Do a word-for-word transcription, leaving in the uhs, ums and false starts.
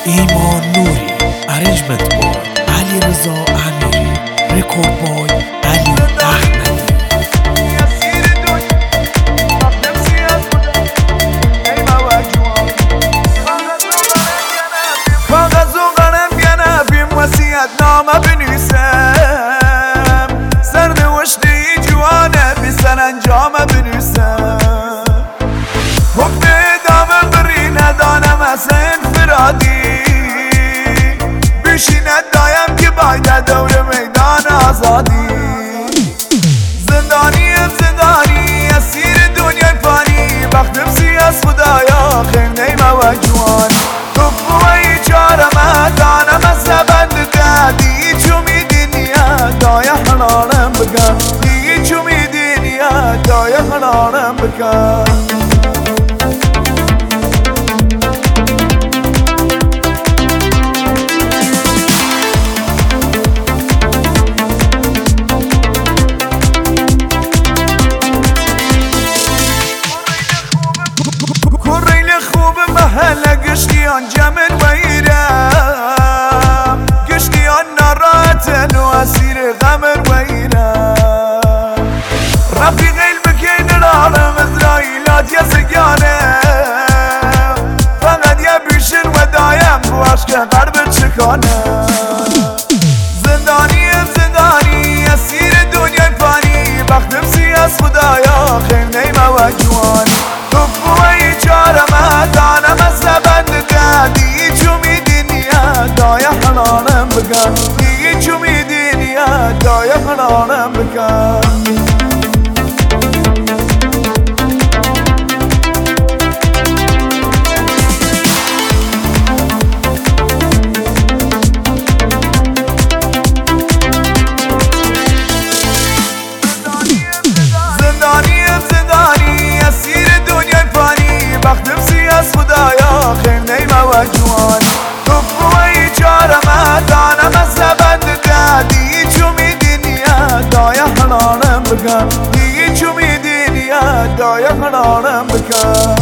ایمان نوری، ارنجمنت بای علی رضا امیری، رکورد بای علی احمدی. کاغذ و قلم گنبیم وصیت نامه بنویسم، سرنوشتی جوانه بی سرانجامه بنویسم. حکم ادامه بری ندانم از انفرادی، بشینه دایم که باید دور میدان آزادی. زندانیم زندانی اسیر دنیای فانی، وقتم سی از خدایا خیلی نیمه و جوان. تو بوی چارم دانم از زبند دادی، چو میدینی دایا حلالم بکن، دیگه چو میدینی دایا حلالم بکن. محل گشتیان جمن ویرم، گشتیان ناراتن و اسیر غمر ویرم. رفیق علم که نرارم اسرائیلات یا سگانم، فقط یه بیشن و دایم بو عشق قرب چکانم. زندانیم زندانی اسیر دنیای فانی، وقتم سی از خدایا خیلی نیمه و جوان. تو بوی چارم دانم از زبند دادی، چو میدینی دایا حلالم بکن، دیگه چو میدینی دایا حلالم بکن. زندانیم زندانی اسیر دنیای فانی، وقتم سی از خدایا خیلی نیمه و جوان. تو بوی چارم دانم از زبند دادی، چو میدینی دایا حلالم بکن، دیگه چو میدینی دایا حلالم بکن.